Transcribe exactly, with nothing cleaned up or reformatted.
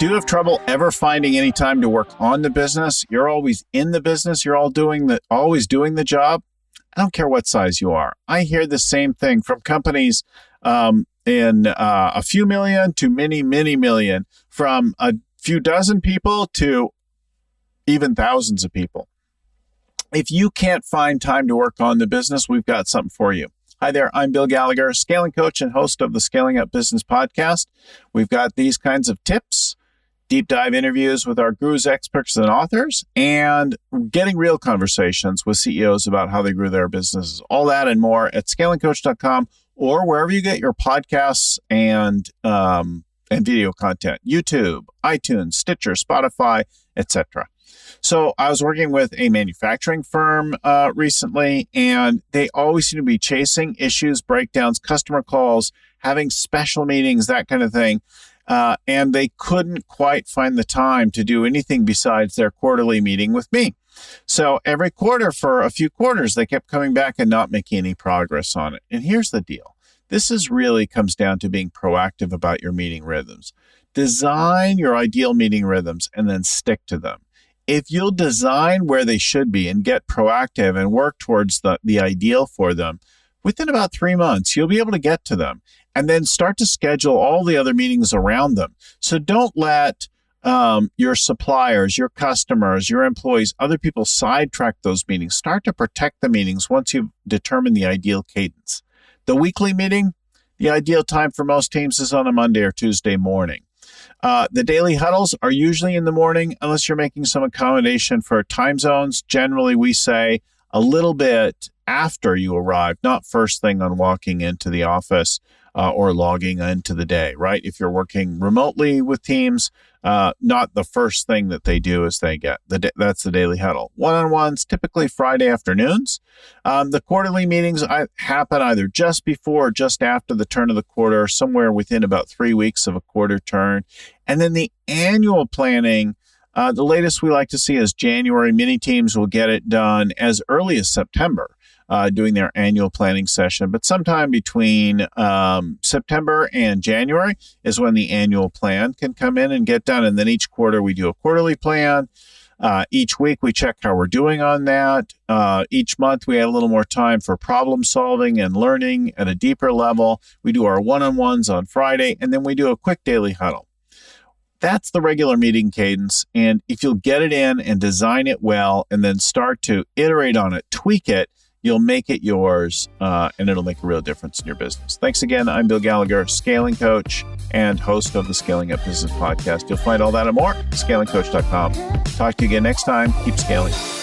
do have trouble ever finding any time to work on the business, you're always in the business, you're all doing the, always doing the job, I don't care what size you are. I hear the same thing from companies um, in uh, a few million to many, many million, from a few dozen people to even thousands of people. If you can't find time to work on the business, we've got something for you. Hi there, I'm Bill Gallagher, scaling coach and host of the Scaling Up Business podcast. We've got these kinds of tips, deep dive interviews with our gurus, experts, and authors, and getting real conversations with C E Os about how they grew their businesses. All that and more at scaling coach dot com or wherever you get your podcasts and um, and video content, YouTube, iTunes, Stitcher, Spotify, et cetera. So I was working with a manufacturing firm uh, recently, and they always seem to be chasing issues, breakdowns, customer calls, having special meetings, that kind of thing. Uh, and they couldn't quite find the time to do anything besides their quarterly meeting with me. So every quarter for a few quarters, they kept coming back and not making any progress on it. And here's the deal. This is really comes down to being proactive about your meeting rhythms. Design your ideal meeting rhythms and then stick to them. If you'll design where they should be and get proactive and work towards the, the ideal for them, within about three months, you'll be able to get to them and then start to schedule all the other meetings around them. So don't let um, your suppliers, your customers, your employees, other people sidetrack those meetings. Start to protect the meetings once you've determined the ideal cadence. The weekly meeting, the ideal time for most teams is on a Monday or Tuesday morning. Uh, the daily huddles are usually in the morning, unless you're making some accommodation for time zones. Generally, we say a little bit after you arrive, not first thing on walking into the office uh, or logging into the day, right? If you're working remotely with teams, uh, not the first thing that they do is they get, the that's the daily huddle. One-on-ones, typically Friday afternoons. Um, the quarterly meetings I, happen either just before or just after the turn of the quarter, somewhere within about three weeks of a quarter turn. And then the annual planning, uh, the latest we like to see is January. Many teams will get it done as early as September. Uh, doing their annual planning session. But sometime between um, September and January is when the annual plan can come in and get done. And then each quarter we do a quarterly plan. Uh, each week we check how we're doing on that. Uh, each month we have a little more time for problem solving and learning at a deeper level. We do our one-on-ones on Friday, and then we do a quick daily huddle. That's the regular meeting cadence. And if you'll get it in and design it well and then start to iterate on it, tweak it, you'll make it yours, uh, and it'll make a real difference in your business. Thanks again. I'm Bill Gallagher, scaling coach and host of the Scaling Up Business podcast. You'll find all that and more at scaling coach dot com. Talk to you again next time. Keep scaling.